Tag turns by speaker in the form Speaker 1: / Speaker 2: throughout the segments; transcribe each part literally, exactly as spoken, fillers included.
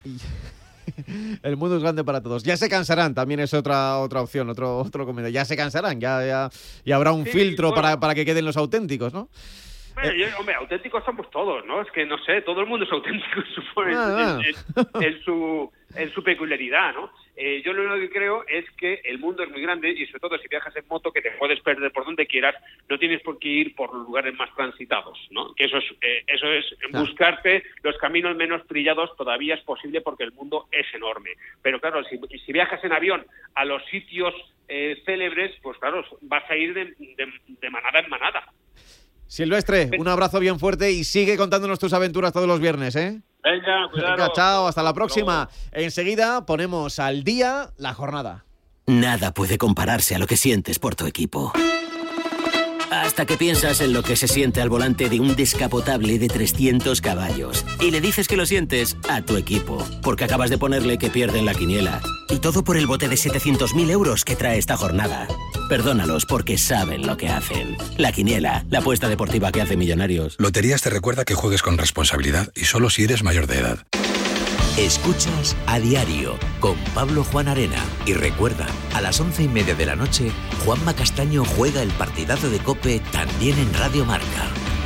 Speaker 1: El mundo es grande para todos. Ya se cansarán, también es otra otra opción, otro otro comentario. Ya se cansarán, ya, ya y habrá un sí, filtro bueno. para, para que queden los auténticos, ¿no?
Speaker 2: Bueno, yo, hombre, auténticos somos todos, ¿no? Es que, no sé, todo el mundo es auténtico supone, ah, en, en, en, su, en su peculiaridad, ¿no? Eh, yo lo único que creo es que el mundo es muy grande y sobre todo si viajas en moto, que te puedes perder por donde quieras, no tienes por qué ir por los lugares más transitados, ¿no? Que eso es, eh, eso es claro. buscarte los caminos menos trillados, todavía es posible porque el mundo es enorme. Pero claro, si, si viajas en avión a los sitios eh, célebres, pues claro, vas a ir de, de, de manada en manada.
Speaker 1: Silvestre, un abrazo bien fuerte y sigue contándonos tus aventuras todos los viernes, ¿eh?
Speaker 2: Venga, cuidado.
Speaker 1: Venga, chao, hasta la próxima. Enseguida ponemos al día la jornada.
Speaker 3: Nada puede compararse a lo que sientes por tu equipo. Hasta que piensas en lo que se siente al volante de un descapotable de trescientos caballos y le dices que lo sientes a tu equipo, porque acabas de ponerle que pierde en la quiniela. Y todo por el bote de setecientos mil euros que trae esta jornada. Perdónalos porque saben lo que hacen. La quiniela, la apuesta deportiva que hace millonarios.
Speaker 4: Loterías te recuerda que juegues con responsabilidad y solo si eres mayor de edad.
Speaker 5: Escuchas A Diario con Pablo Juan Arena. Y recuerda, a las once y media de la noche, Juanma Castaño juega el partidazo de COPE también en Radio Marca.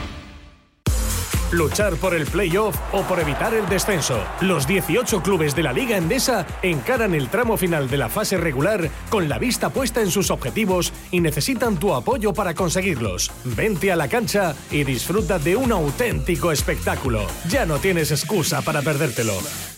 Speaker 6: Luchar por el play-off o por evitar el descenso. Los dieciocho clubes de la Liga Endesa encaran el tramo final de la fase regular con la vista puesta en sus objetivos y necesitan tu apoyo para conseguirlos. Vente a la cancha y disfruta de un auténtico espectáculo. Ya no tienes excusa para perdértelo.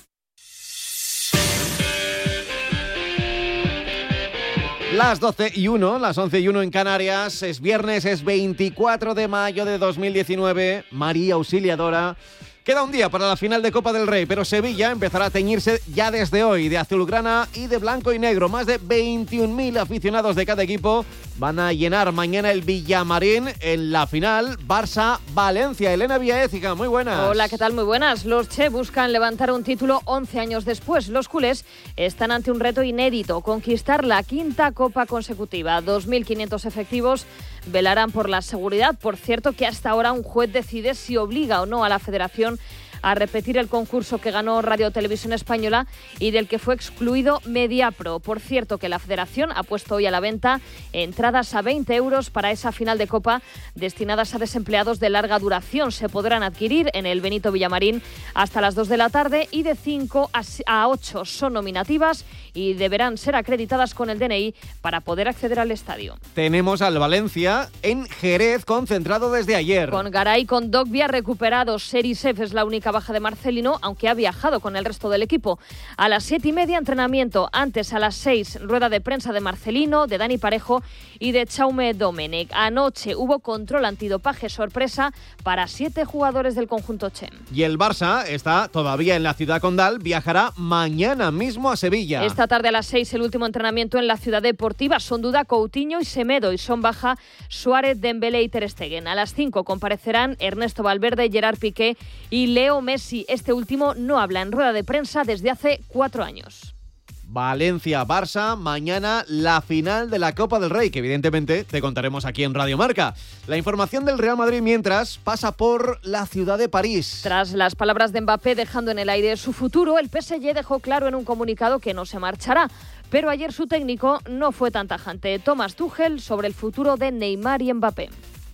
Speaker 1: Las doce y uno, las once y uno en Canarias, es viernes, es veinticuatro de mayo de dos mil diecinueve, María Auxiliadora. Queda un día para la final de Copa del Rey, pero Sevilla empezará a teñirse ya desde hoy de azulgrana y de blanco y negro. Más de veintiún mil aficionados de cada equipo van a llenar mañana el Villamarín en la final Barça-Valencia. Elena Villaécija, muy buenas.
Speaker 7: Hola, ¿qué tal? Muy buenas. Los Che buscan levantar un título once años después. Los culés están ante un reto inédito, conquistar la quinta Copa consecutiva. dos mil quinientos efectivos velarán por la seguridad. Por cierto, que hasta ahora un juez decide si obliga o no a la Federación a repetir el concurso que ganó Radio Televisión Española y del que fue excluido Mediapro. Por cierto, que la Federación ha puesto hoy a la venta entradas a veinte euros para esa final de Copa destinadas a desempleados de larga duración. Se podrán adquirir en el Benito Villamarín hasta las dos de la tarde y de cinco a ocho son nominativas y deberán ser acreditadas con el D N I para poder acceder al estadio.
Speaker 1: Tenemos al Valencia en Jerez concentrado desde ayer.
Speaker 7: Con Garay, con Dogbia recuperados. Serisef es la única baja de Marcelino, aunque ha viajado con el resto del equipo. A las siete y media entrenamiento, antes a las seis rueda de prensa de Marcelino, de Dani Parejo y de Jaume Domenech. Anoche hubo control antidopaje sorpresa para siete jugadores del conjunto Che.
Speaker 1: Y el Barça está todavía en la ciudad condal, viajará mañana mismo a Sevilla.
Speaker 7: Esta tarde a las seis el último entrenamiento en la ciudad deportiva. Son duda Coutinho y Semedo y son baja Suárez, Dembélé y Ter Stegen. A las cinco comparecerán Ernesto Valverde, Gerard Piqué y Leo Messi. Este último no habla en rueda de prensa desde hace cuatro años.
Speaker 1: Valencia-Barça, mañana la final de la Copa del Rey, que evidentemente te contaremos aquí en Radio Marca. La información del Real Madrid mientras pasa por la ciudad de París.
Speaker 7: Tras las palabras de Mbappé dejando en el aire su futuro, el P S G dejó claro en un comunicado que no se marchará. Pero ayer su técnico no fue tan tajante. Thomas Tuchel sobre el futuro de Neymar y Mbappé.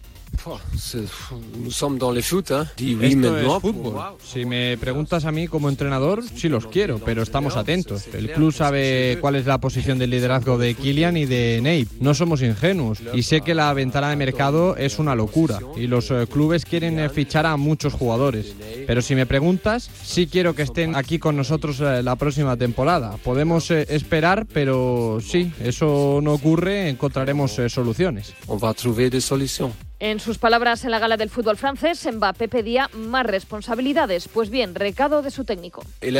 Speaker 8: Esto es fútbol. Si me preguntas a mí como entrenador, sí los quiero, pero estamos atentos. El club sabe cuál es la posición del liderazgo de Kylian y de Ney. No somos ingenuos y sé que la ventana de mercado es una locura y los eh, clubes quieren eh, fichar a muchos jugadores. Pero si me preguntas, sí quiero que estén aquí con nosotros eh, la próxima temporada. Podemos eh, esperar, pero sí, eso no ocurre, encontraremos eh, soluciones.
Speaker 9: On va trouver des solutions.
Speaker 7: En sus palabras en la gala del fútbol francés, Mbappé pedía más responsabilidades. Pues bien, recado de su técnico.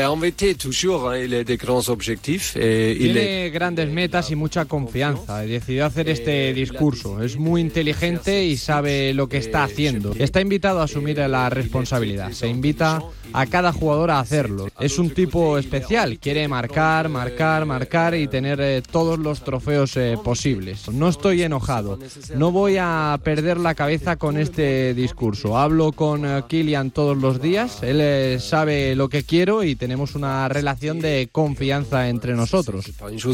Speaker 8: Tiene grandes metas y mucha confianza. Decidió hacer este discurso. Es muy inteligente y sabe lo que está haciendo. Está invitado a asumir la responsabilidad. Se invita a cada jugador a hacerlo. Es un tipo especial, quiere marcar, marcar, marcar y tener eh, todos los trofeos eh, posibles. No estoy enojado, no voy a perder la cabeza con este discurso. Hablo con eh, Kylian todos los días, él eh, sabe lo que quiero y tenemos una relación de confianza entre nosotros.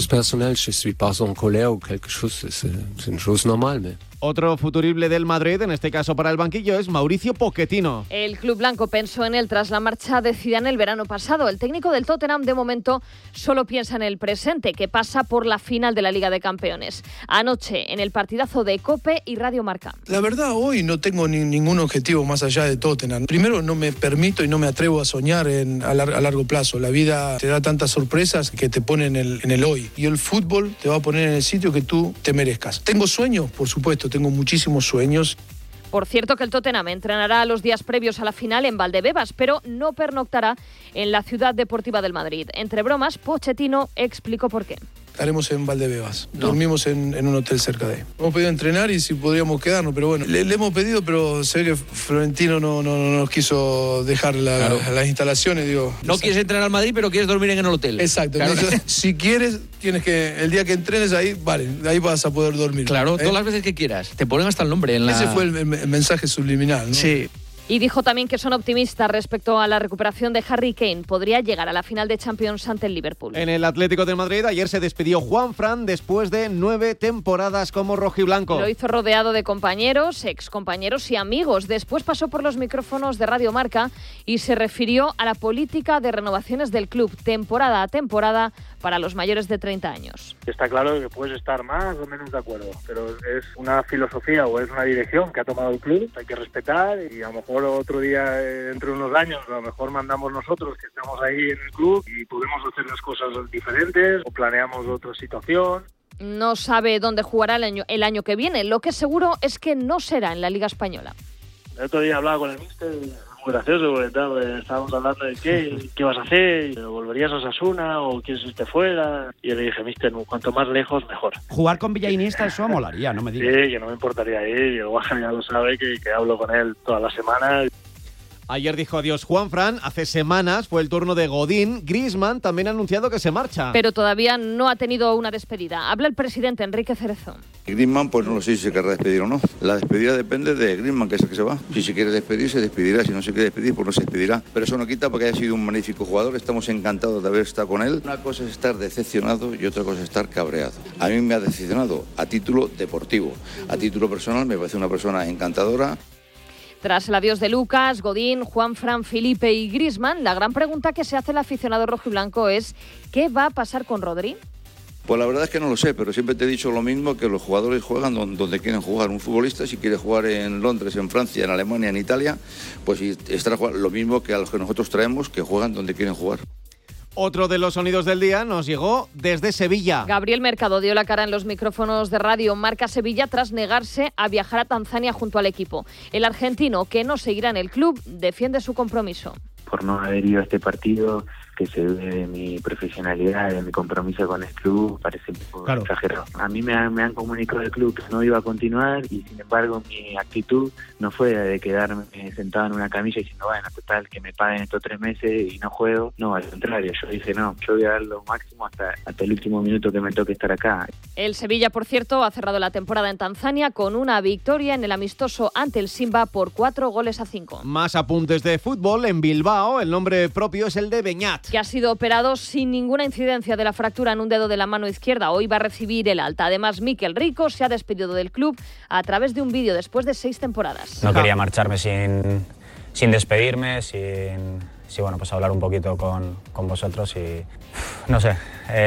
Speaker 1: Otro futurible del Madrid, en este caso para el banquillo, es Mauricio Pochettino.
Speaker 7: El club blanco pensó en él tras la marcha de Zidane el verano pasado. El técnico del Tottenham, de momento, solo piensa en el presente, que pasa por la final de la Liga de Campeones. Anoche, en el partidazo de COPE y Radio Marca.
Speaker 9: La verdad, hoy no tengo ni, ningún objetivo más allá de Tottenham. Primero, no me permito y no me atrevo a soñar en, a, lar- a largo plazo. La vida te da tantas sorpresas que te pone en el, en el hoy. Y el fútbol te va a poner en el sitio que tú te merezcas. ¿Tengo sueños? Por supuesto. Tengo muchísimos sueños.
Speaker 7: Por cierto que el Tottenham entrenará los días previos a la final en Valdebebas, pero no pernoctará en la Ciudad Deportiva del Madrid. Entre bromas, Pochettino explicó por qué.
Speaker 9: Estaremos en Valdebebas. No. Dormimos en, en un hotel cerca de ahí. Hemos pedido entrenar y si podríamos quedarnos, pero bueno, le, le hemos pedido, pero sé que Florentino no, no, no nos quiso dejar la, claro. las instalaciones. Digo,
Speaker 10: no quieres entrenar al Madrid, pero quieres dormir en el hotel.
Speaker 9: Exacto. Claro. Entonces, si quieres, tienes que, el día que entrenes ahí, vale, ahí vas a poder dormir.
Speaker 10: Claro,
Speaker 9: ¿eh?
Speaker 10: Todas las veces que quieras. Te ponen hasta el nombre en la...
Speaker 9: Ese fue el, el, el mensaje subliminal, ¿no?
Speaker 10: Sí.
Speaker 7: Y dijo también que son optimistas respecto a la recuperación de Harry Kane. Podría llegar a la final de Champions ante el Liverpool.
Speaker 1: En el Atlético de Madrid ayer se despidió Juanfran después de nueve temporadas como rojiblanco.
Speaker 7: Lo hizo rodeado de compañeros, excompañeros y amigos. Después pasó por los micrófonos de Radio Marca y se refirió a la política de renovaciones del club, temporada a temporada, para los mayores de treinta años.
Speaker 11: Está claro que puedes estar más o menos de acuerdo, pero es una filosofía o es una dirección que ha tomado el club, hay que respetar, y a lo mejor otro día, entre unos años, a lo mejor mandamos nosotros que estamos ahí en el club y podemos hacer las cosas diferentes o planeamos otra situación.
Speaker 7: No sabe dónde jugará el año, el año que viene. Lo que es seguro es que no será en la Liga Española.
Speaker 11: El otro día hablaba con el míster, muy gracioso, porque tal, estábamos hablando de qué, qué vas a hacer, ¿volverías a Osasuna o quieres irte fuera? Y yo le dije, míster, cuanto más lejos, mejor.
Speaker 12: Jugar con Villa Iniesta, eso molaría, no me digas.
Speaker 11: Sí, que no me importaría ir, y el Guaja ya lo sabe, que, que hablo con él todas las semanas.
Speaker 1: Ayer dijo adiós Juanfran, hace semanas fue el turno de Godín. Griezmann también ha anunciado que se marcha.
Speaker 7: Pero todavía no ha tenido una despedida. Habla el presidente Enrique Cerezo.
Speaker 13: Griezmann, pues no lo sé si se querrá despedir o no. La despedida depende de Griezmann, que es el que se va. Si se quiere despedir, se despedirá. Si no se quiere despedir, pues no se despedirá. Pero eso no quita porque haya sido un magnífico jugador. Estamos encantados de haber estado con él. Una cosa es estar decepcionado y otra cosa es estar cabreado. A mí me ha decepcionado a título deportivo. A título personal me parece una persona encantadora.
Speaker 7: Tras el adiós de Lucas, Godín, Juanfran, Felipe y Griezmann, la gran pregunta que se hace el aficionado rojiblanco es ¿qué va a pasar con Rodri?
Speaker 13: Pues la verdad es que no lo sé, pero siempre te he dicho lo mismo, que los jugadores juegan donde quieren jugar. Un futbolista, si quiere jugar en Londres, en Francia, en Alemania, en Italia, pues estará jugando lo mismo que a los que nosotros traemos, que juegan donde quieren jugar.
Speaker 1: Otro de los sonidos del día nos llegó desde Sevilla.
Speaker 7: Gabriel Mercado dio la cara en los micrófonos de Radio Marca Sevilla tras negarse a viajar a Tanzania junto al equipo. El argentino, que no seguirá en el club, defiende su compromiso.
Speaker 14: Por no haber ido a este partido, que se ve de mi profesionalidad, de mi compromiso con el club, parece un poco claro. exagerado. A mí me han, me han comunicado del club que no iba a continuar y sin embargo mi actitud no fue de quedarme sentado en una camilla diciendo, bueno, total, que me paguen estos tres meses y no juego. No, al contrario, yo dije, no, yo voy a dar lo máximo hasta, hasta el último minuto que me toque estar acá.
Speaker 7: El Sevilla, por cierto, ha cerrado la temporada en Tanzania con una victoria en el amistoso ante el Simba por cuatro goles a cinco.
Speaker 1: Más apuntes de fútbol en Bilbao, el nombre propio es el de Beñat,
Speaker 7: que ha sido operado sin ninguna incidencia de la fractura en un dedo de la mano izquierda. Hoy va a recibir el alta. Además, Mikel Rico se ha despedido del club a través de un vídeo después de seis temporadas.
Speaker 15: No quería marcharme sin, sin despedirme, sin, sin bueno, pues hablar un poquito con, con vosotros y no sé,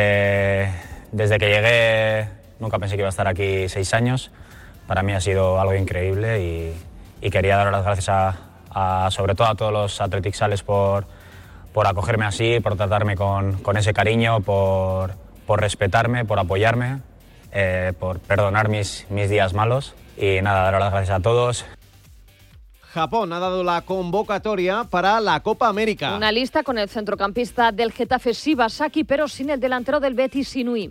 Speaker 15: eh, desde que llegué nunca pensé que iba a estar aquí seis años. Para mí ha sido algo increíble y, y quería dar las gracias a, a sobre todo a todos los atletixales por por acogerme así, por tratarme con, con ese cariño, por, por respetarme, por apoyarme, eh, por perdonar mis, mis días malos. Y nada, dar las gracias a todos.
Speaker 1: Japón ha dado la convocatoria para la Copa América.
Speaker 7: Una lista con el centrocampista del Getafe Shibasaki, pero sin el delantero del Betis Inui.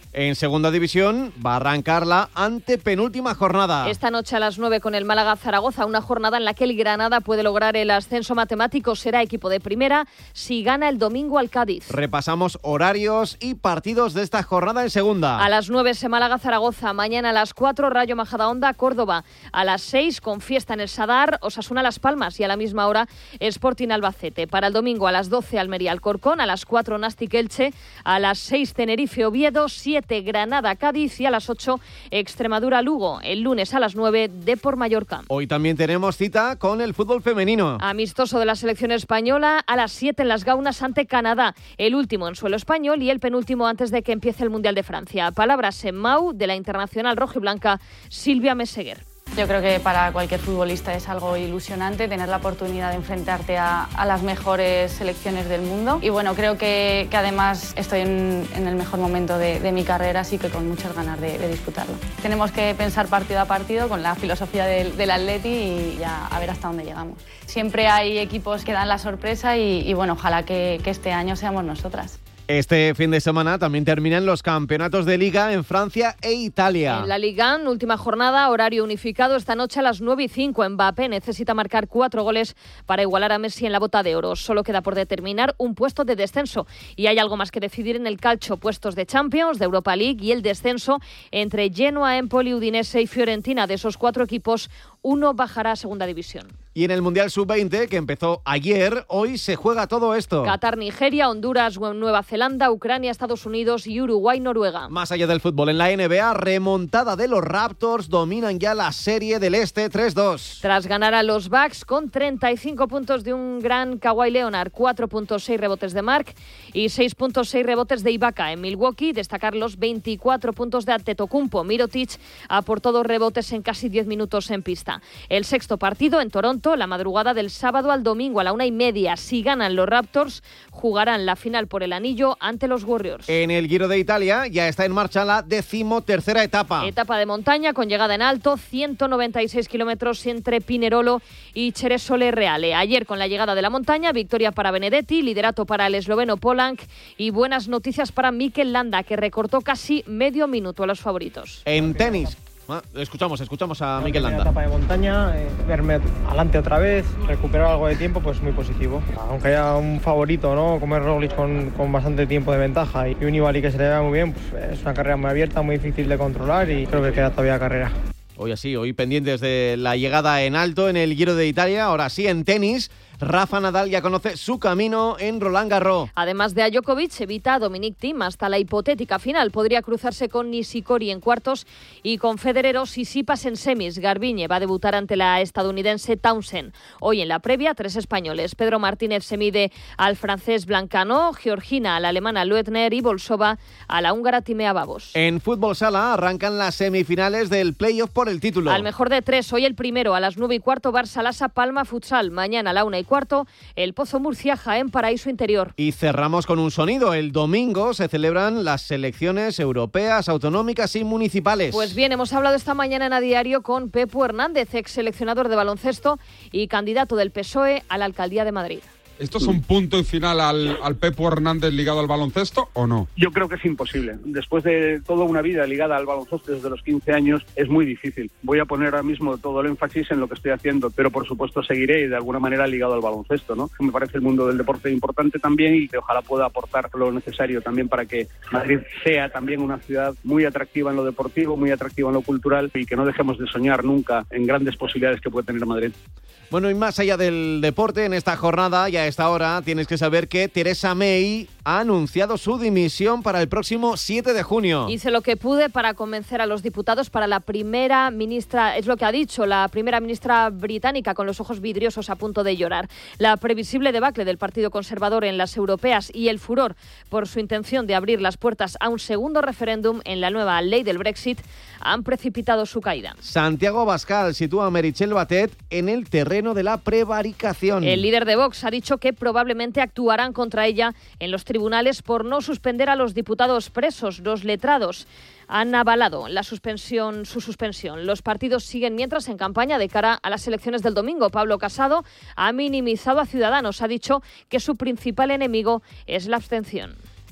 Speaker 1: En segunda división va a arrancar la antepenúltima jornada.
Speaker 7: Esta noche a las nueve con el Málaga-Zaragoza, una jornada en la que el Granada puede lograr el ascenso matemático, será equipo de primera si gana el domingo al Cádiz.
Speaker 1: Repasamos horarios y partidos de esta jornada en segunda.
Speaker 7: A las nueve ese Málaga-Zaragoza, mañana a las cuatro Rayo Majadahonda, Córdoba. A las seis con fiesta en el Sadar, Osasuna Las Palmas y a la misma hora Sporting Albacete. Para el domingo a las doce Almería Alcorcón, a las cuatro Nastic Elche, a las seis Tenerife Oviedo, siete Granada Cádiz y a las ocho Extremadura Lugo. El lunes a las nueve Depor Mallorca.
Speaker 1: Hoy también tenemos cita con el fútbol femenino.
Speaker 7: Amistoso de la selección española a las siete en Las Gaunas ante Canadá. El último en suelo español y el penúltimo antes de que empiece el Mundial de Francia. Palabras en Mau de la internacional rojiblanca Silvia Meseguer.
Speaker 16: Yo creo que para cualquier futbolista es algo ilusionante tener la oportunidad de enfrentarte a, a las mejores selecciones del mundo. Y bueno, creo que, que además estoy en, en el mejor momento de, de mi carrera, así que con muchas ganas de, de disputarlo. Tenemos que pensar partido a partido con la filosofía del, del Atleti y ya a ver hasta dónde llegamos. Siempre hay equipos que dan la sorpresa y, y bueno, ojalá que, que este año seamos nosotras.
Speaker 1: Este fin de semana también terminan los campeonatos de Liga en Francia e Italia.
Speaker 7: En la Liga, última jornada, horario unificado, esta noche a las nueve y cinco. Mbappé necesita marcar cuatro goles para igualar a Messi en la bota de oro. Solo queda por determinar un puesto de descenso. Y hay algo más que decidir en el calcio, puestos de Champions, de Europa League y el descenso entre Genoa, Empoli, Udinese y Fiorentina. De esos cuatro equipos, uno bajará a segunda división.
Speaker 1: Y en el Mundial sub veinte, que empezó ayer, hoy se juega todo esto.
Speaker 7: Qatar, Nigeria, Honduras, Nueva Zelanda, Ucrania, Estados Unidos y Uruguay, Noruega.
Speaker 1: Más allá del fútbol, en la N B A, remontada de los Raptors, dominan ya la serie del Este tres dos.
Speaker 7: Tras ganar a los Bucks con treinta y cinco puntos de un gran Kawhi Leonard, cuatro punto seis rebotes de Mark y seis punto seis rebotes de Ibaka. En Milwaukee, destacar los veinticuatro puntos de Antetokounmpo. Mirotic aportó dos rebotes en casi diez minutos en pista. El sexto partido en Toronto, la madrugada del sábado al domingo a la una y media. Si ganan los Raptors, jugarán la final por el anillo ante los Warriors.
Speaker 1: En el Giro de Italia ya está en marcha la decimotercera etapa.
Speaker 7: Etapa de montaña con llegada en alto, ciento noventa y seis kilómetros entre Pinerolo y Ceresole Reale. Ayer con la llegada de la montaña, victoria para Benedetti, liderato para el esloveno Polanc y buenas noticias para Mikel Landa, que recortó casi medio minuto a los favoritos.
Speaker 1: En tenis. Ah, escuchamos, escuchamos a Mikel Landa.
Speaker 17: Etapa de montaña, eh, verme adelante otra vez, recuperar algo de tiempo, pues muy positivo. Aunque haya un favorito, ¿no? Como es Roglic con, con bastante tiempo de ventaja y un Nibali que se le vea muy bien, pues es una carrera muy abierta, muy difícil de controlar y creo que queda todavía carrera.
Speaker 1: Hoy así, hoy pendientes de la llegada en alto en el Giro de Italia. Ahora sí, en tenis, Rafa Nadal ya conoce su camino en Roland Garros.
Speaker 7: Además de a Djokovic, evita a Dominic Thiem hasta la hipotética final. Podría cruzarse con Nishikori en cuartos y con Federer o Tsitsipas en semis. Garbiñe va a debutar ante la estadounidense Townsend. Hoy en la previa, tres españoles. Pedro Martínez se mide al francés Blancano, Georgina a la alemana Luetner y Bolsova a la húngara Timea Babos.
Speaker 1: En fútbol sala arrancan las semifinales del playoff por el título.
Speaker 7: Al mejor de tres, hoy el primero a las nueve y cuarto, Barça Lassa Palma Futsal. Mañana a la una y cuarto, el Pozo Murcia Jaén Paraíso Interior.
Speaker 1: Y cerramos con un sonido. El domingo se celebran las selecciones europeas, autonómicas y municipales.
Speaker 7: Pues bien, hemos hablado esta mañana en A Diario con Pepu Hernández, ex seleccionador de baloncesto y candidato del P S O E a la alcaldía de Madrid.
Speaker 18: ¿Esto es un punto y final al, al Pepu Hernández ligado al baloncesto o no?
Speaker 11: Yo creo que es imposible. Después de toda una vida ligada al baloncesto desde los quince años, es muy difícil. Voy a poner ahora mismo todo el énfasis en lo que estoy haciendo, pero por supuesto seguiré de alguna manera ligado al baloncesto, ¿no? Me parece el mundo del deporte importante también y que ojalá pueda aportar lo necesario también para que Madrid sea también una ciudad muy atractiva en lo deportivo, muy atractiva en lo cultural y que no dejemos de soñar nunca en grandes posibilidades que puede tener Madrid.
Speaker 1: Bueno, y más allá del deporte, en esta jornada y a esta hora tienes que saber que Theresa May ha anunciado su dimisión para el próximo siete de junio.
Speaker 7: Hice lo que pude para convencer a los diputados para la primera ministra, es lo que ha dicho, la primera ministra británica con los ojos vidriosos a punto de llorar. La previsible debacle del Partido Conservador en las europeas y el furor por su intención de abrir las puertas a un segundo referéndum en la nueva ley del Brexit han precipitado su caída.
Speaker 1: Santiago Abascal sitúa a Meritxell Batet en el terreno de la prevaricación.
Speaker 7: El líder de Vox ha dicho que probablemente actuarán contra ella en los tribunales por no suspender a los diputados presos. Los letrados han avalado la suspensión, su suspensión. Los partidos siguen mientras en campaña de cara a las elecciones del domingo. Pablo Casado ha minimizado a Ciudadanos. Ha dicho que su principal enemigo es la abstención.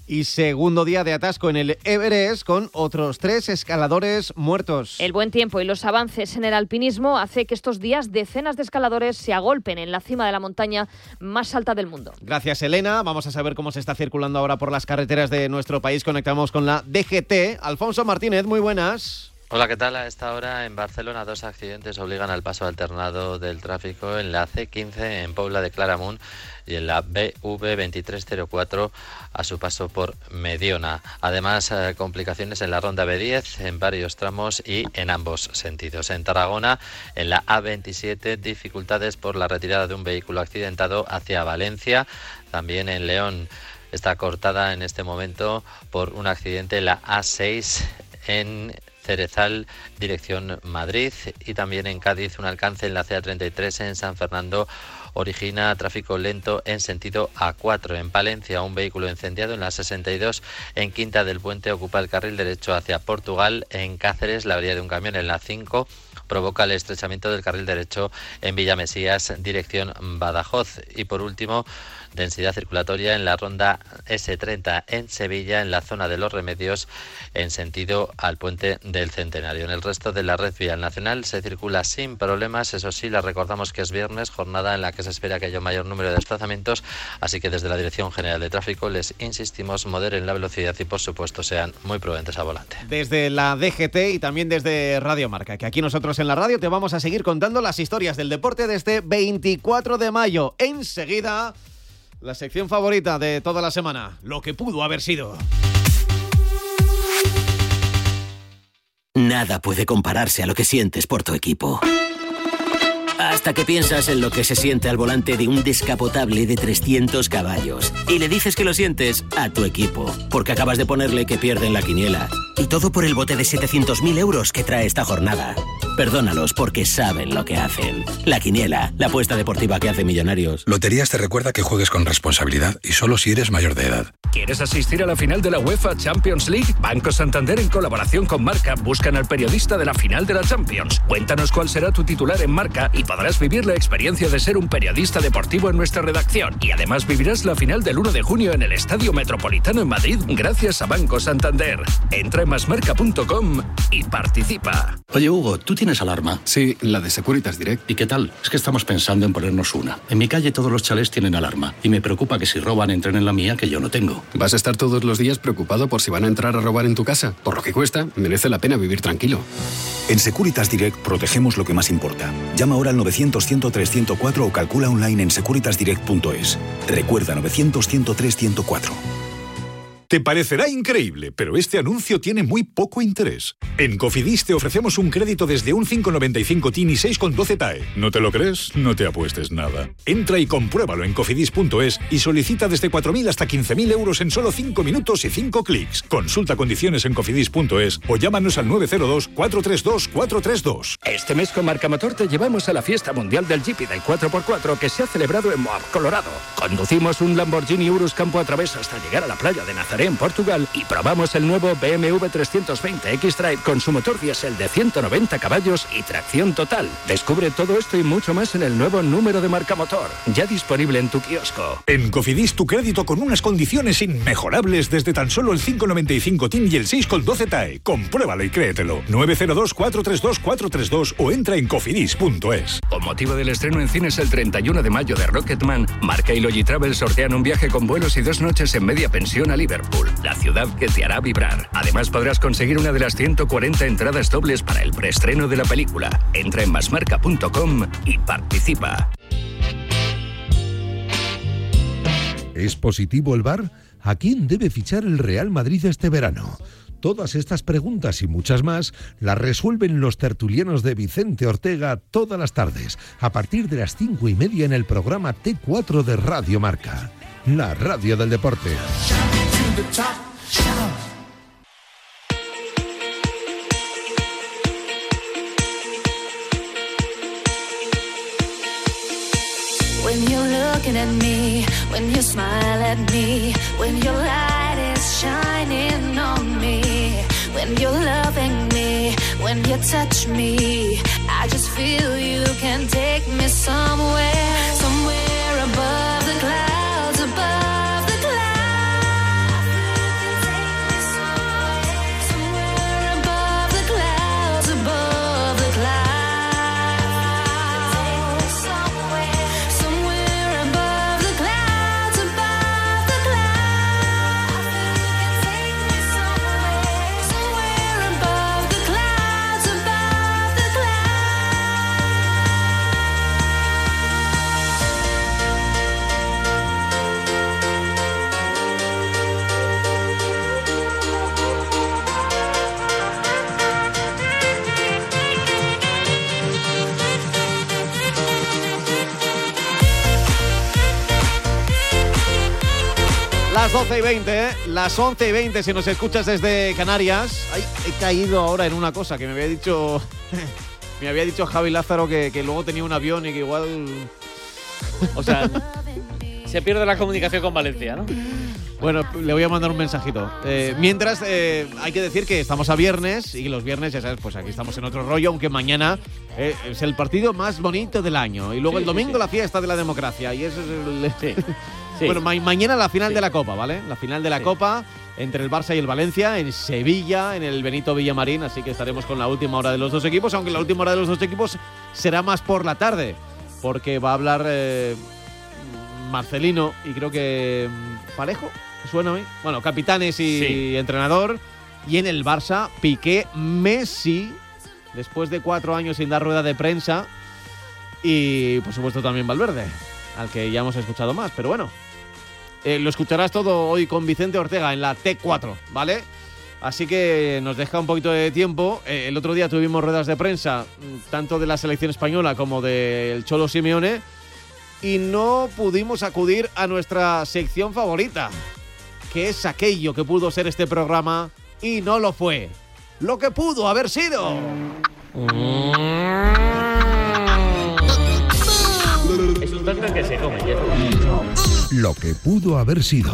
Speaker 1: Y segundo día de atasco en el Everest con otros tres escaladores muertos.
Speaker 7: El buen tiempo y los avances en el alpinismo hace que estos días decenas de escaladores se agolpen en la cima de la montaña más alta del mundo.
Speaker 1: Gracias, Elena. Vamos a saber cómo se está circulando ahora por las carreteras de nuestro país. Conectamos con la D G T. Alfonso Martínez, muy buenas.
Speaker 19: Hola, ¿qué tal? A esta hora en Barcelona dos accidentes obligan al paso alternado del tráfico en la C quince en Pobla de Claramunt y en la B V veintitrés cero cuatro a su paso por Mediona. Además, eh, complicaciones en la ronda B diez en varios tramos y en ambos sentidos. En Tarragona, en la A veintisiete, dificultades por la retirada de un vehículo accidentado hacia Valencia. También en León está cortada en este momento por un accidente en la A seis en Cerezal, dirección Madrid, y también en Cádiz un alcance en la C A treinta y tres en San Fernando origina tráfico lento en sentido A cuatro. En Palencia, un vehículo incendiado en la sesenta y dos en Quinta del Puente ocupa el carril derecho hacia Portugal. En Cáceres, la avería de un camión en la cinco provoca el estrechamiento del carril derecho en Villamesías, dirección Badajoz. Y por último, densidad circulatoria en la ronda ese treinta en Sevilla, en la zona de Los Remedios, en sentido al Puente del Centenario. En el resto de la red vial nacional se circula sin problemas. Eso sí, les recordamos que es viernes, jornada en la que se espera que haya un mayor número de desplazamientos, así que desde la Dirección General de Tráfico les insistimos, moderen la velocidad y por supuesto sean muy prudentes al volante.
Speaker 1: Desde la D G T y también desde Radio Marca, que aquí nosotros en la radio te vamos a seguir contando las historias del deporte de este veinticuatro de mayo. Enseguida, la sección favorita de toda la semana, lo que pudo haber sido.
Speaker 3: Nada puede compararse a lo que sientes por tu equipo. Hasta que piensas en lo que se siente al volante de un descapotable de trescientos caballos y le dices que lo sientes a tu equipo, porque acabas de ponerle que pierde en la quiniela. Y todo por el bote de setecientos mil euros que trae esta jornada. Perdónalos porque saben lo que hacen. La quiniela, la apuesta deportiva que hace millonarios.
Speaker 4: Loterías te recuerda que juegues con responsabilidad y solo si eres mayor de edad.
Speaker 6: ¿Quieres asistir a la final de la UEFA Champions League? Banco Santander, en colaboración con Marca, buscan al periodista de la final de la Champions. Cuéntanos cuál será tu titular en Marca y podrás vivir la experiencia de ser un periodista deportivo en nuestra redacción. Y además vivirás la final del uno de junio en el Estadio Metropolitano en Madrid gracias a Banco Santander. Entra en masmarca punto com y participa.
Speaker 12: Oye, Hugo, ¿tú tienes alarma? Sí, la de Securitas Direct. ¿Y qué tal? Es que estamos pensando en ponernos una. En mi calle todos los chalés tienen alarma y me preocupa que si roban entren en la mía, que yo no tengo.
Speaker 20: ¿Vas a estar todos los días preocupado por si van a entrar a robar en tu casa? Por lo que cuesta, merece la pena vivir tranquilo.
Speaker 21: En Securitas Direct protegemos lo que más importa. Llama ahora al novecientos, ciento tres, ciento cuatro o calcula online en securitas direct punto es. Recuerda, novecientos, ciento tres, ciento cuatro.
Speaker 22: Te parecerá increíble, pero este anuncio tiene muy poco interés. En Cofidis te ofrecemos un crédito desde un cinco coma noventa y cinco T I N y seis coma doce T A E. ¿No te lo crees? No te apuestes nada. Entra y compruébalo en cofidis punto es y solicita desde cuatro mil hasta quince mil euros en solo cinco minutos y cinco clics. Consulta condiciones en cofidis punto es o llámanos al nueve cero dos, cuatro tres dos, cuatro tres dos.
Speaker 6: Este mes con Marca Motor te llevamos a la fiesta mundial del Jeep y del cuatro por cuatro que se ha celebrado en Moab, Colorado. Conducimos un Lamborghini Urus Campo a través hasta llegar a la playa de Nazaré en Portugal y probamos el nuevo B M W trescientos veinte X-Drive con su motor diésel de ciento noventa caballos y tracción total. Descubre todo esto y mucho más en el nuevo número de Marca Motor, ya disponible en tu kiosco.
Speaker 22: En Cofidis tu crédito con unas condiciones inmejorables desde tan solo el cinco coma noventa y cinco T I N y el seis coma doce T A E. Compruébalo y créetelo. nueve cero dos, cuatro tres dos, cuatro tres dos o entra en cofidis punto es.
Speaker 6: Con motivo del estreno en cines el treinta y uno de mayo de Rocketman, Marca y Logitravel sortean un viaje con vuelos y dos noches en media pensión a Liverpool, la ciudad que te hará vibrar. Además podrás conseguir una de las ciento cuarenta entradas dobles para el preestreno de la película. Entra en masmarca punto com y participa.
Speaker 23: ¿Es positivo el V A R? ¿A quién debe fichar el Real Madrid este verano? Todas estas preguntas y muchas más las resuelven los tertulianos de Vicente Ortega todas las tardes, a partir de las cinco y media en el programa T cuatro de Radio Marca, la radio del deporte.
Speaker 24: When you're looking at me, when you smile at me, when your light is shining on me, when you're loving me, when you touch me, I just feel you can take me somewhere, somewhere above the clouds, above the clouds.
Speaker 1: doce y veinte, ¿eh? Las once y veinte si nos escuchas desde Canarias. Ay, he caído ahora en una cosa que me había dicho me había dicho Javi Lázaro que, que luego tenía un avión y que igual...
Speaker 2: O sea, se pierde la comunicación con Valencia, ¿no?
Speaker 1: Bueno, le voy a mandar un mensajito. Eh, mientras, eh, hay que decir que estamos a viernes y los viernes, ya sabes, pues aquí estamos en otro rollo, aunque mañana eh, es el partido más bonito del año. Y luego sí, el domingo sí, sí. la fiesta de la democracia. Y eso es el... Sí. Sí. Bueno, ma- mañana la final sí. de la Copa, ¿vale? La final de la sí. Copa entre el Barça y el Valencia en Sevilla, en el Benito Villamarín. Así que estaremos con la última hora de los dos equipos, aunque la última hora de los dos equipos será más por la tarde, porque va a hablar eh, Marcelino y creo que Parejo, ¿me suena a mí? Bueno, capitanes y sí. entrenador. Y en el Barça, Piqué, Messi, después de cuatro años sin dar rueda de prensa. Y, por supuesto, también Valverde, al que ya hemos escuchado más. Pero bueno, eh, lo escucharás todo hoy con Vicente Ortega en la T cuatro, ¿vale? Así que nos deja un poquito de tiempo. Eh, el otro día tuvimos ruedas de prensa, tanto de la selección española como del Cholo Simeone, y no pudimos acudir a nuestra sección favorita, que es aquello que pudo ser este programa y no lo fue. Lo que pudo haber sido.
Speaker 2: Es un tanto que se come, ¿ya?
Speaker 23: Lo que pudo haber sido.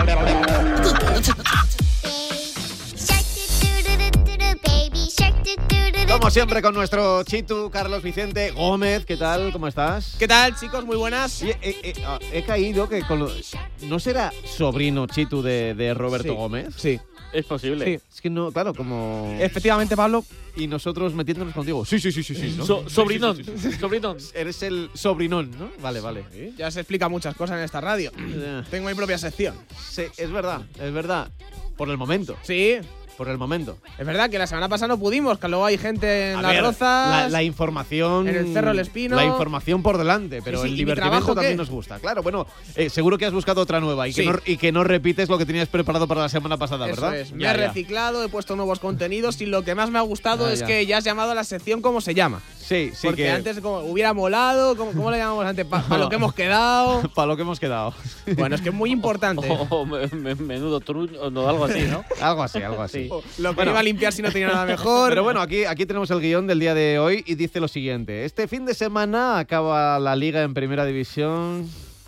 Speaker 1: Como siempre con nuestro Chitu, Carlos Vicente Gómez. ¿Qué tal? ¿Cómo estás?
Speaker 5: ¿Qué tal, chicos? Muy buenas.
Speaker 1: Oye, eh, eh, he caído que con lo, ¿no será sobrino Chitu de, de Roberto
Speaker 5: sí.
Speaker 1: Gómez?
Speaker 5: Sí.
Speaker 2: Es posible.
Speaker 5: Sí.
Speaker 1: Es que no, claro, como...
Speaker 5: Efectivamente, Pablo.
Speaker 1: Y nosotros metiéndonos contigo. Sí, sí, sí, sí. sí ¿no?
Speaker 2: so, sobrinón.
Speaker 1: Sí, sí, sí, sí.
Speaker 2: Sobrinón.
Speaker 1: Eres el sobrinón, ¿no? Vale, vale.
Speaker 5: ¿Sí? Ya se explica muchas cosas en esta radio. Tengo mi propia sección.
Speaker 1: Sí, es verdad, es verdad. Por el momento.
Speaker 5: Sí.
Speaker 1: Por el momento.
Speaker 5: Es verdad que la semana pasada no pudimos, que luego hay gente en
Speaker 1: a
Speaker 5: las
Speaker 1: ver,
Speaker 5: Rozas.
Speaker 1: La, la información.
Speaker 5: En el Cerro El Espino.
Speaker 1: La información por delante, pero
Speaker 5: sí, sí,
Speaker 1: el divertimento también
Speaker 5: ¿qué?
Speaker 1: nos gusta. Claro, bueno, eh, seguro que has buscado otra nueva y,
Speaker 5: sí.
Speaker 1: que no, y que no repites lo que tenías preparado para la semana pasada,
Speaker 5: Eso
Speaker 1: ¿verdad?
Speaker 5: Es. Me
Speaker 1: ya,
Speaker 5: he
Speaker 1: ya.
Speaker 5: reciclado, he puesto nuevos contenidos y lo que más me ha gustado
Speaker 1: ah,
Speaker 5: es
Speaker 1: ya.
Speaker 5: que ya has llamado a la sección como se llama.
Speaker 1: Sí, sí.
Speaker 5: Porque
Speaker 1: que...
Speaker 5: antes como, hubiera molado, ¿cómo, cómo le llamamos antes? Para pa lo que hemos quedado.
Speaker 1: Para lo que hemos quedado.
Speaker 5: Bueno, es que es muy importante.
Speaker 2: O, o, o menudo truño, o no, algo así, ¿no?
Speaker 1: algo así, algo así.
Speaker 5: Sí. Lo que bueno. iba a limpiar si no tenía nada mejor.
Speaker 1: Pero bueno, aquí, aquí tenemos el guión del día de hoy y dice lo siguiente. Este fin de semana acaba la Liga en Primera División.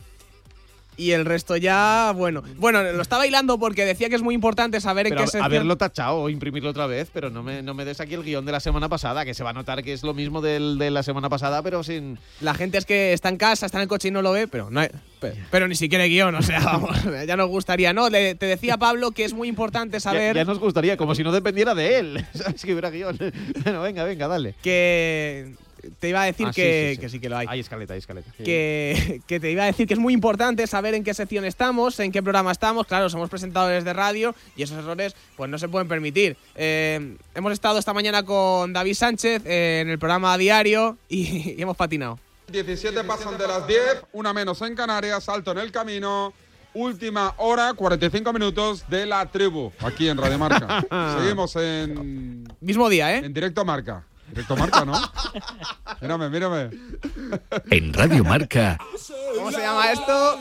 Speaker 5: Y el resto ya, bueno. Bueno, lo está bailando porque decía que es muy importante saber
Speaker 1: pero
Speaker 5: en qué sección...
Speaker 1: haberlo tachado o imprimirlo otra vez, pero no me, no me des aquí el guión de la semana pasada, que se va a notar que es lo mismo del, de la semana pasada, pero sin...
Speaker 5: La gente es que está en casa, está en el coche y no lo ve, pero no hay, pero, pero ni siquiera hay guión, o sea, vamos, ya nos gustaría. No, le, te decía Pablo que es muy importante saber...
Speaker 1: Ya, ya nos gustaría, como si no dependiera de él, ¿sabes? Que hubiera guión. Bueno, venga, venga, dale.
Speaker 5: Que... Te iba a decir
Speaker 1: ah,
Speaker 5: que,
Speaker 1: sí, sí, sí.
Speaker 5: que sí que lo hay.
Speaker 1: Hay escaleta, hay escaleta.
Speaker 5: Que, que te iba a decir que es muy importante saber en qué sección estamos, en qué programa estamos. Claro, somos presentadores de radio y esos errores pues no se pueden permitir. Eh, hemos estado esta mañana con David Sánchez eh, en el programa Diario y, y hemos patinado.
Speaker 18: diecisiete pasan de las diez, una menos en Canarias, alto en el camino. Última hora, cuarenta y cinco minutos de La Tribu, aquí en Radio Marca. Seguimos en...
Speaker 5: Mismo día, ¿eh?
Speaker 18: En directo Marca. Directo Marca, ¿no? Mírame, mírame.
Speaker 23: En Radio Marca.
Speaker 5: ¿Cómo se llama esto?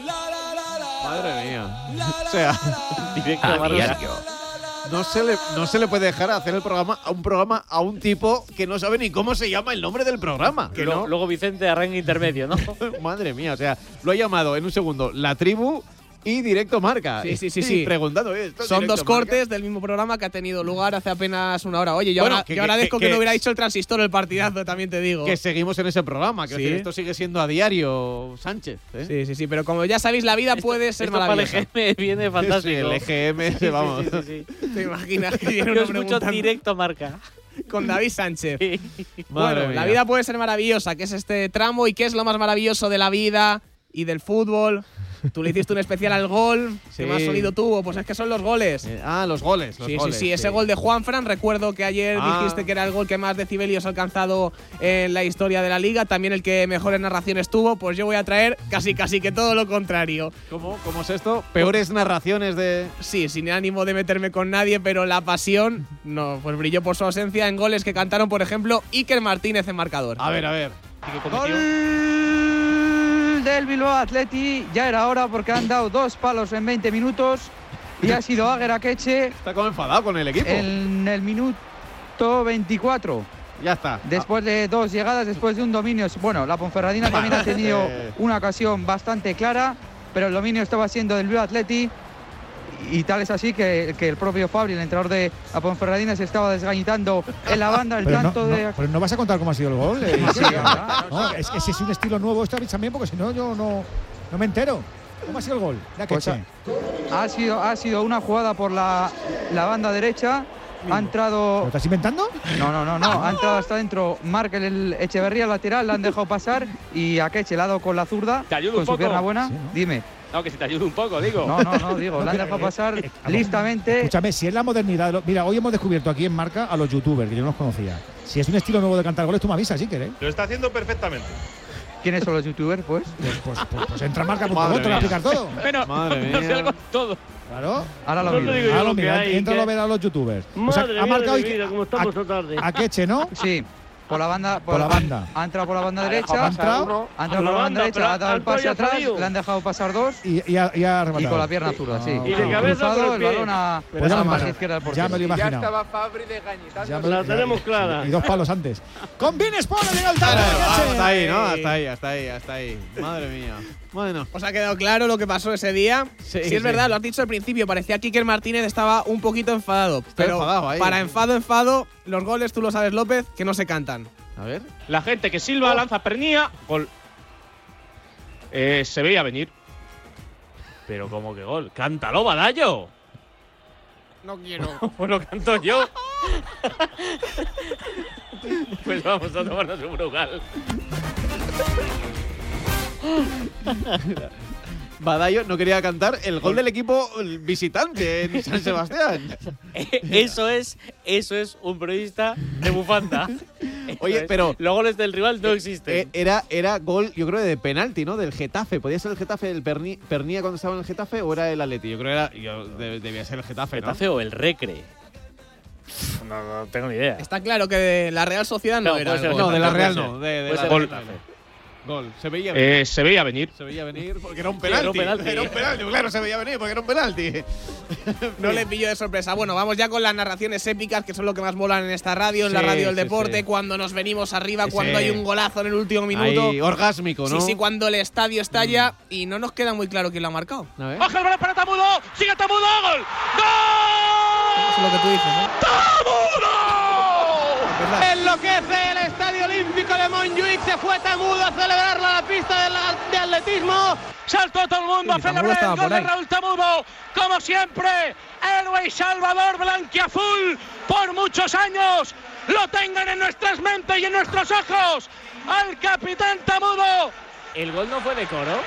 Speaker 1: Madre mía. O sea,
Speaker 23: directo Marca.
Speaker 1: No se, le, no se le puede dejar hacer el programa a un programa a un tipo que no sabe ni cómo se llama el nombre del programa.
Speaker 2: Que
Speaker 1: ¿no?
Speaker 2: Luego, luego Vicente arranca intermedio, ¿no?
Speaker 1: Madre mía, o sea, lo ha llamado en un segundo La Tribu y Directo Marca.
Speaker 5: Sí, sí, sí. sí.
Speaker 1: Preguntando, ¿esto
Speaker 5: son dos
Speaker 1: Marca?
Speaker 5: Cortes del mismo programa que ha tenido lugar hace apenas una hora. Oye, yo,
Speaker 1: bueno,
Speaker 5: agra
Speaker 1: que,
Speaker 5: yo agradezco que,
Speaker 1: que,
Speaker 5: que no hubiera
Speaker 1: que,
Speaker 5: dicho el transistor, el partidazo, también te digo.
Speaker 1: Que seguimos en ese programa, que
Speaker 5: ¿Sí?
Speaker 1: decir, esto sigue siendo a diario, Sánchez. ¿eh?
Speaker 5: Sí, sí, sí, pero como ya sabéis, la vida
Speaker 2: esto,
Speaker 5: puede ser
Speaker 2: esto
Speaker 5: maravillosa.
Speaker 2: Para el E G M viene fantástico.
Speaker 1: Sí, el E G M,
Speaker 2: sí,
Speaker 1: vamos.
Speaker 2: Sí, sí, sí,
Speaker 5: sí. ¿Te imaginas que viene
Speaker 2: Yo
Speaker 5: uno
Speaker 2: escucho Directo Marca.
Speaker 5: Con David Sánchez.
Speaker 2: Sí.
Speaker 5: Bueno,
Speaker 1: mía.
Speaker 5: la vida puede ser maravillosa, que es este tramo y qué es lo más maravilloso de la vida y del fútbol. Tú le hiciste un especial al gol.
Speaker 1: Sí.
Speaker 5: ¿Qué más sonido tuvo? Pues es que son los goles.
Speaker 1: Eh, ah, los goles. Los
Speaker 5: sí,
Speaker 1: goles,
Speaker 5: sí, sí, ese
Speaker 1: sí.
Speaker 5: gol de Juanfran. Recuerdo que ayer
Speaker 1: ah.
Speaker 5: dijiste que era el gol que más decibelios ha alcanzado en la historia de la liga. También el que mejores narraciones tuvo. Pues yo voy a traer casi casi que todo lo contrario.
Speaker 1: ¿Cómo? ¿Cómo es esto? ¿Peores narraciones de...?
Speaker 5: Sí, sin ánimo de meterme con nadie, pero la pasión no, pues brilló por su ausencia en goles que cantaron, por ejemplo, Iker Martínez en marcador.
Speaker 1: A ver, a ver.
Speaker 8: Gol del Bilbao Athletic, ya era hora porque han dado dos palos en veinte minutos y ha sido Aguer Akeche.
Speaker 1: Está como enfadado con el equipo.
Speaker 8: En el minuto veinticuatro.
Speaker 1: Ya está.
Speaker 8: Después de dos llegadas, después de un dominio. Bueno, la Ponferradina también ha tenido una ocasión bastante clara, pero el dominio estaba siendo del Bilbao Athletic. Y tal es así que, que el propio Fabri, el entrenador de la Ponferradina, se estaba desgañitando en la banda. El
Speaker 9: pero
Speaker 8: tanto
Speaker 9: no,
Speaker 8: de.
Speaker 9: No, pero no vas a contar cómo ha sido el gol. Eh,
Speaker 8: Sí,
Speaker 9: sí,
Speaker 8: ya,
Speaker 9: no, es, ese es un estilo nuevo, esto también, porque si no, yo no, no me entero. ¿Cómo ha sido el gol? De
Speaker 8: Pues
Speaker 9: Akeche.
Speaker 8: ha, ha, sido, ha sido una jugada por la, la banda derecha. Ha entrado.
Speaker 9: ¿Lo estás inventando?
Speaker 8: No, no, no, no. Ha entrado hasta adentro Markel, el Echeverría, lateral, la han dejado pasar. Y Akeche, le ha dado con la zurda,
Speaker 2: ¿Te ayudo
Speaker 8: con
Speaker 2: un
Speaker 8: su
Speaker 2: poco?
Speaker 8: pierna buena.
Speaker 9: Sí, ¿no?
Speaker 8: Dime.
Speaker 2: No, que si te ayudo un poco, digo.
Speaker 8: No, no, no, digo, le han dejado pasar
Speaker 9: Eh, eh,
Speaker 8: listamente.
Speaker 9: Escúchame, si es la modernidad. de lo- Mira, hoy hemos descubierto aquí en Marca a los youtubers, que yo no los conocía. Si es un estilo nuevo de cantar goles, tú me avisas, si quieres.
Speaker 10: Lo está haciendo perfectamente.
Speaker 8: ¿Quiénes son los youtubers, pues?
Speaker 9: Pues, pues, pues, pues entra a marca punto
Speaker 1: Madre
Speaker 9: com, te lo voy a
Speaker 1: mía.
Speaker 9: explicar todo.
Speaker 2: Bueno,
Speaker 1: Madre
Speaker 2: no
Speaker 1: mía.
Speaker 2: sé algo todo.
Speaker 9: Claro.
Speaker 8: Ahora lo
Speaker 2: No
Speaker 8: miro.
Speaker 2: te digo yo
Speaker 9: Ahora lo
Speaker 2: lo que
Speaker 9: mira,
Speaker 2: hay,
Speaker 9: entra
Speaker 2: que-
Speaker 9: a ver a los youtubers. O
Speaker 13: Madre
Speaker 9: sea, ha
Speaker 13: mía
Speaker 9: marcado
Speaker 13: de
Speaker 9: hoy
Speaker 13: mi vida, cómo estamos esta tarde.
Speaker 9: Akeche, ¿no?
Speaker 8: Sí. Por la banda. Por,
Speaker 9: Por la banda.
Speaker 8: Ha entrado por la banda
Speaker 2: Ha
Speaker 8: derecha.
Speaker 2: dejado
Speaker 8: Ha entrado,
Speaker 2: pasar uno.
Speaker 8: ha entrado
Speaker 13: Por
Speaker 8: por
Speaker 13: la
Speaker 8: la banda
Speaker 13: banda,
Speaker 8: derecha,
Speaker 13: pero
Speaker 8: ha dado el
Speaker 13: Antonio
Speaker 8: pase
Speaker 13: ha
Speaker 8: atrás,
Speaker 13: salido.
Speaker 8: le han dejado pasar dos.
Speaker 9: Y, y, ha, y ha rematado.
Speaker 8: Y con la pierna zurda, sí.
Speaker 9: Ah,
Speaker 13: Y de
Speaker 9: ok.
Speaker 13: cabeza
Speaker 8: Cruzado
Speaker 13: con
Speaker 8: el
Speaker 13: el pie.
Speaker 8: balón a,
Speaker 9: Pues
Speaker 8: a
Speaker 9: ya
Speaker 8: la
Speaker 9: me
Speaker 8: margen
Speaker 9: lo-
Speaker 8: izquierda del
Speaker 9: ya me lo
Speaker 8: portero.
Speaker 9: imaginaba.
Speaker 25: Fabri desgañitando.
Speaker 9: Ya me
Speaker 13: La
Speaker 9: lo-
Speaker 13: tenemos clara.
Speaker 9: Y dos palos antes. Con Bein Sport llega el
Speaker 1: Claro,
Speaker 9: tanto de Akeche.
Speaker 1: hasta ahí, ¿no? Hasta ahí, hasta ahí, hasta ahí. Madre mía. Bueno.
Speaker 5: ¿Os ha quedado claro lo que pasó ese día?
Speaker 1: Sí,
Speaker 5: Sí,
Speaker 1: sí.
Speaker 5: es verdad, lo has dicho al principio. Parecía que Iker Martínez estaba un poquito enfadado. pero
Speaker 1: enfadado ahí.
Speaker 5: para enfado, enfado, los goles, tú lo sabes, López, que no se cantan.
Speaker 1: A ver.
Speaker 13: La gente que silba, lanza pernía, gol. Eh, se veía venir. Pero como que gol. ¡Cántalo, Badallo!
Speaker 5: No quiero.
Speaker 13: Pues lo canto yo. Pues vamos a tomarnos un brugal.
Speaker 1: Badallo no quería cantar el gol del equipo visitante en San Sebastián.
Speaker 2: Eso es, eso es un periodista de bufanda.
Speaker 1: Oye,
Speaker 2: Eso es.
Speaker 1: pero-
Speaker 2: los goles del rival no existen.
Speaker 1: Eh, era, era gol, yo creo, de penalti, ¿no? Del Getafe. ¿Podía ser el Getafe el Perni- Pernía cuando estaba en el Getafe o era el Atleti? Yo creo que era, yo, de- debía ser el Getafe, ¿no?
Speaker 2: ¿Getafe o el Recre? No, no tengo ni idea.
Speaker 5: Está claro que de la Real Sociedad no,
Speaker 2: No,
Speaker 5: era.
Speaker 2: puede
Speaker 5: el
Speaker 2: ser
Speaker 5: gol.
Speaker 1: No, de la
Speaker 2: Puede
Speaker 1: Real
Speaker 2: ser.
Speaker 1: no. De, de
Speaker 2: Puede
Speaker 1: la
Speaker 2: ser
Speaker 1: Real.
Speaker 2: el Getafe.
Speaker 1: Gol. Se veía venir.
Speaker 13: Eh, se veía venir.
Speaker 1: Se veía venir porque era un
Speaker 2: Sí, era
Speaker 1: penalti.
Speaker 2: un penalti.
Speaker 1: Era un penalti, claro, se veía venir porque era un penalti.
Speaker 5: No le pilló de sorpresa. Bueno, vamos ya con las narraciones épicas, que son lo que más molan en esta radio, en la
Speaker 1: Sí,
Speaker 5: radio del
Speaker 1: sí,
Speaker 5: deporte,
Speaker 1: sí.
Speaker 5: cuando nos venimos arriba,
Speaker 1: Sí.
Speaker 5: cuando hay un golazo en el último minuto.
Speaker 1: Ahí, orgásmico, ¿no?
Speaker 5: Sí, sí, cuando el estadio estalla y no nos queda muy claro quién lo ha marcado.
Speaker 1: A ver.
Speaker 13: ¡Baja el balón para Tamudo! ¡Sigue Tamudo! ¡Gol! ¡Gol!
Speaker 5: Eso es lo que tú dices, ¿no?
Speaker 13: Enloquece el Estadio Olímpico de Montjuic. Se fue Tamudo a celebrarlo a la pista de, la- de atletismo. Saltó todo el mundo a
Speaker 5: Uy, Tamudo
Speaker 13: celebrar el
Speaker 5: estaba
Speaker 13: gol
Speaker 5: por
Speaker 13: de
Speaker 5: ahí.
Speaker 13: Raúl Tamudo. Como siempre, héroe y salvador blanquiazul por muchos años. Lo tengan en nuestras mentes y en nuestros ojos. Al capitán Tamudo.
Speaker 2: ¿El gol no fue de Coro?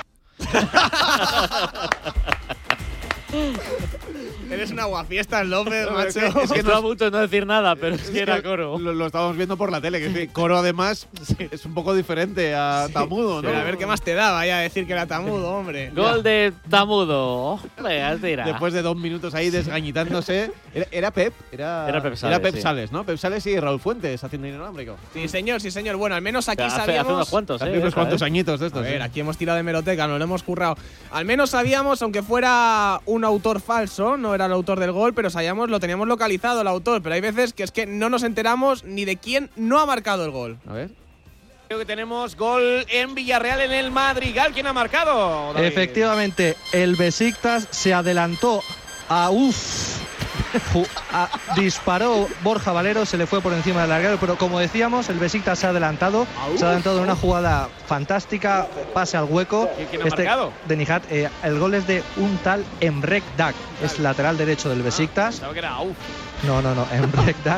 Speaker 5: Eres un aguafiestas, López,
Speaker 1: No,
Speaker 5: macho.
Speaker 1: es que- es que
Speaker 2: Estuvo a punto de no decir nada, pero es que era Coro.
Speaker 1: Lo, lo estábamos viendo por la tele, que es que Coro además es un poco diferente a Tamudo, ¿no?
Speaker 5: Pero a ver qué más te da, vaya a decir que era Tamudo, hombre.
Speaker 2: Gol de Tamudo. Hombre, has tirado.
Speaker 1: Después de dos minutos ahí desgañitándose. Era, era Pep, era,
Speaker 2: Era Pep Sales,
Speaker 1: era Pep
Speaker 2: sí.
Speaker 1: Sales, ¿no? Pep Sales y Raúl Fuentes haciendo inalámbrico.
Speaker 5: Sí, señor, sí, señor. Bueno, al menos aquí
Speaker 2: Hace- hace
Speaker 5: sabíamos.
Speaker 2: unos cuantos,
Speaker 1: Hace
Speaker 2: eh,
Speaker 1: unos
Speaker 2: esa,
Speaker 1: cuantos
Speaker 2: eh.
Speaker 1: añitos de
Speaker 5: A
Speaker 1: estos.
Speaker 5: ver,
Speaker 1: ¿eh?
Speaker 5: aquí hemos tirado de hemeroteca, nos lo hemos currado. Al menos sabíamos, aunque fuera un autor falso, no era el autor del gol, pero sabíamos, lo teníamos localizado el autor. Pero hay veces que es que no nos enteramos ni de quién no ha marcado el gol.
Speaker 1: A ver.
Speaker 13: Creo que tenemos gol en Villarreal en el Madrigal. ¿Quién ha marcado? David?
Speaker 8: Efectivamente, el Besiktas se adelantó a Uf. Ju- a- disparó Borja Valero, se le fue por encima del larguero, pero como decíamos, el Besiktas se ha adelantado, se ha adelantado en una jugada fantástica, pase al hueco.
Speaker 13: ¿Quién- quién ha marcado?
Speaker 8: de Nihat, eh, el gol es de un tal Emrek Dak, es lateral derecho del Besiktas.
Speaker 13: Pensaba que era Auf.
Speaker 8: No, no, no, Emrek Dak.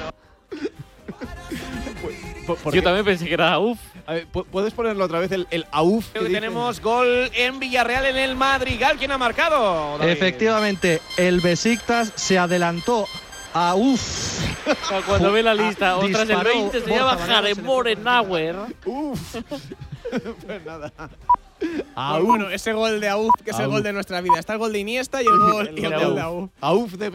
Speaker 1: ¿Por- por
Speaker 2: Yo
Speaker 1: qué?
Speaker 2: también pensé que era uf.
Speaker 1: A ver, ¿pu- ¿puedes ponerlo otra vez el, el AUF?
Speaker 13: Creo
Speaker 1: que
Speaker 13: que
Speaker 1: dice?
Speaker 13: tenemos gol en Villarreal en el Madrigal. ¿Quién ha marcado? David?
Speaker 8: Efectivamente, el Besiktas se adelantó a Uf.
Speaker 2: Cuando ve la
Speaker 8: Ah,
Speaker 2: lista, ostras, el
Speaker 8: disparó
Speaker 2: veinte se
Speaker 8: Borja
Speaker 2: llama
Speaker 8: Valero, se le
Speaker 2: Jare
Speaker 8: fue
Speaker 2: Morenauer.
Speaker 1: Uf. Pues nada.
Speaker 5: Pues
Speaker 1: Auf.
Speaker 5: bueno, ese gol de Auf, que es el
Speaker 1: Auf.
Speaker 5: gol de nuestra vida. Está el gol de Iniesta y el gol, y el
Speaker 1: El
Speaker 5: gol de Auf.
Speaker 1: Auf de